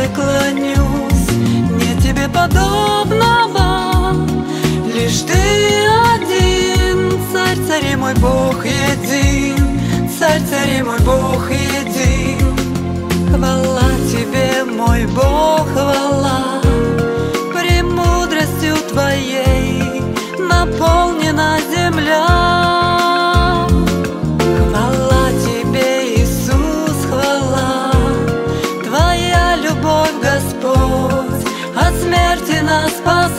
преклонюсь. Нет тебе подобного, лишь ты один. Царь царей мой Бог един, царь царей мой Бог един. Хвала тебе, мой Бог, хвала, премудростью твоей наполнена земля. Хвала тебе, Иисус, хвала, твоя любовь, Господь, от смерти нас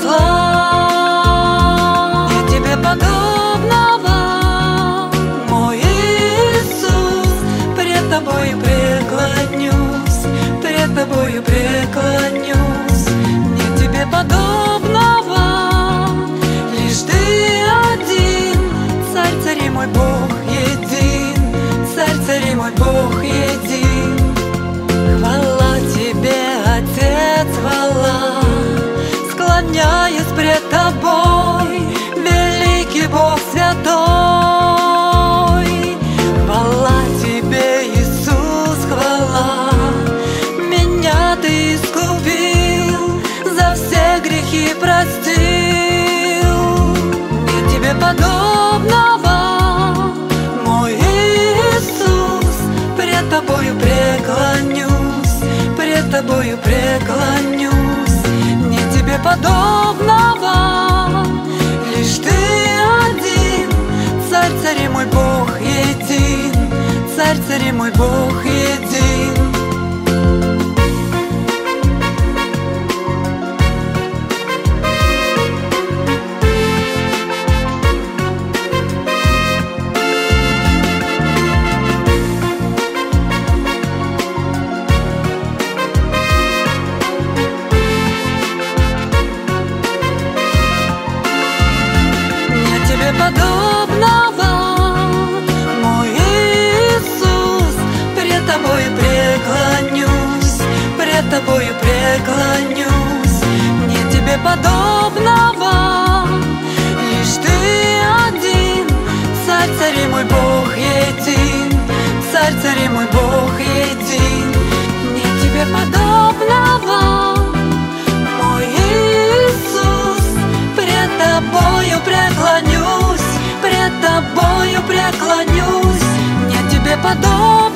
спасла. Нет тебе подобного, мой Иисус, пред тобою преклонюсь, пред тобою преклонюсь. Нет тебе подобного, лишь ты один. Царь царей мой Бог един, царь царей мой Бог един. Хвала тебе, Отец, хвала, склоняюсь пред тобой, великий Бог святой. Хвала тебе, Иисус, хвала, меня ты искупил, за все грехи простил. Нет тебе подобного, мой Иисус, пред тобою преклонюсь, пред тобою преклонюсь. Нет тебе подобного, лишь ты один. Царь царей мой Бог един, царь царей мой Бог един. Подобного, мой Иисус, пред тобою преклонюсь, пред тобою преклонюсь. Нет тебе подобного, лишь ты один. Царь царей мой Бог един, царь царей мой Бог един. Нет тебе подобного, мой Иисус, пред тобою преклонюсь, пред тобою преклонюсь. Нет тебе подобного.